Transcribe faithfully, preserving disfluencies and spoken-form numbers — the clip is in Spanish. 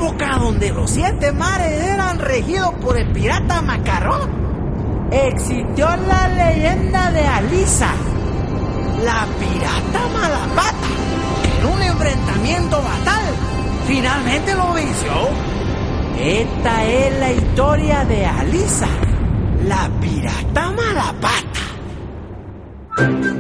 época donde los siete mares eran regidos por el pirata Macarrón, existió la leyenda de Alisa, la pirata malapata, que en un enfrentamiento fatal finalmente lo venció. Esta es la historia de Alisa, la pirata malapata.